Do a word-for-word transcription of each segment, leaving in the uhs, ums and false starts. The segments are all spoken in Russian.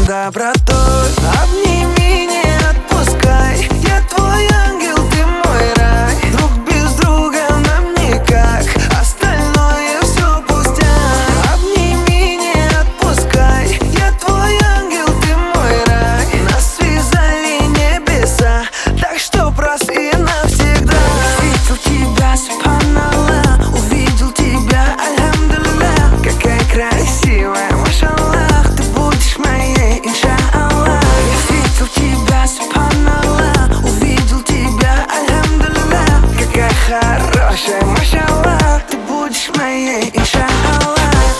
добротой. Обними, не отпускай, я твой ангел, ты мой рай. Друг без друга нам никак, остальное все пустяк. Обними, не отпускай, я твой ангел, ты мой рай. Нас связали небеса, так что раз и навсегда. Увидел тебя, субханаллах, увидел тебя, альхамдулиллах. Какая красивая, машаллах, ты будешь моей, иншаллах. Я видел тебя, субханаллах, увидел тебя, альхамдулиллах. Какая хорошая, машаллах, ты будешь моей, иншаллах.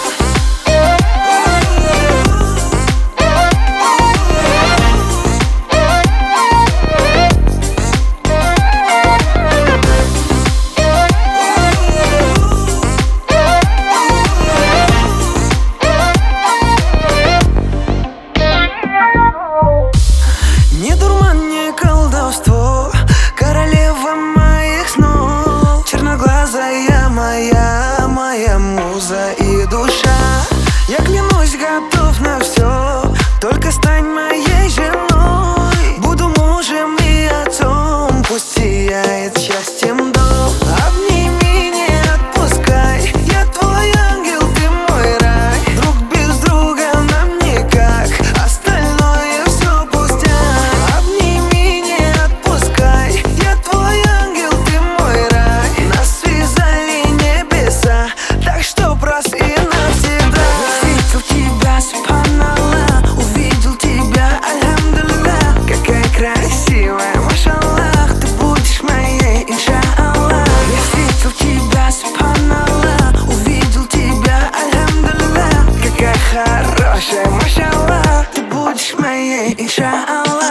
Не дурман, не колдовство, королева моих снов, черноглазая моя, моя муза и душа. Я клянусь, готов на все, только стань моей женой. Буду мужем и отцом, пусть сияет счастьем дом. Обними, не отпускай, я твой ангел, ты мой рай. Друг без друга нам никак, остальное все пустяк. Обними, не отпускай, я твой ангел, ты мой рай. Нас связали небеса, так что раз и навсегда. Увидел тебя, субханаллах, увидел тебя, альхамдулиллах. Какая красивая, машаллах, ты будешь моей, иншаллах. Я видел тебя, субханаллах, увидел тебя, альхамдулиллах. Какая хорошая, машаллах, ты будешь моей, иншаллах.